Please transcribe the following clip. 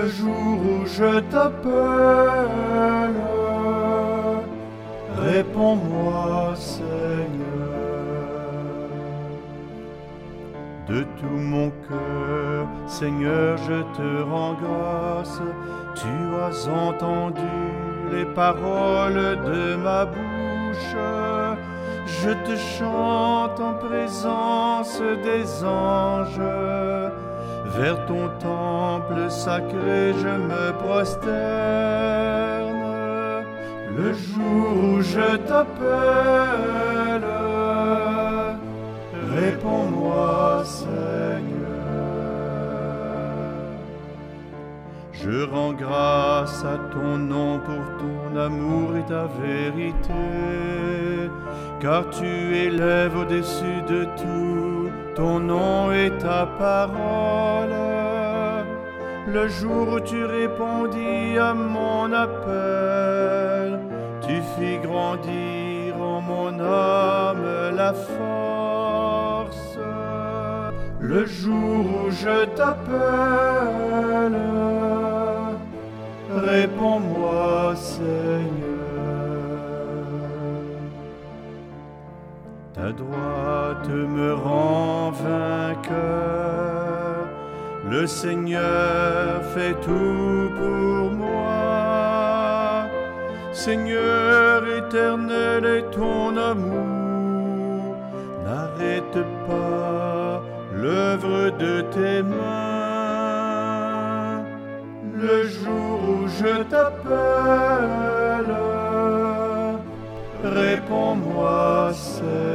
jour où je t'appelle, réponds-moi, Seigneur. De tout mon cœur, Seigneur, je te rends grâce. Tu as entendu les paroles de ma bouche. Je te chante en présence des anges. Vers ton temple sacré, je me prosterne. Le jour où je t'appelle, réponds-moi, Seigneur. Je rends grâce à ton nom pour ton amour et ta vérité, car tu élèves au-dessus de tout ton nom et ta parole. Le jour où tu répondis à mon appel, tu fis grandir en mon âme la force. Le jour où je t'appelle, réponds-moi, Seigneur. Ta droite me rend vainqueur. Le Seigneur fait tout pour moi. Seigneur éternel, et ton amour n'arrête pas l'œuvre de tes mains. Le jour où je t'appelle, réponds-moi, Seigneur.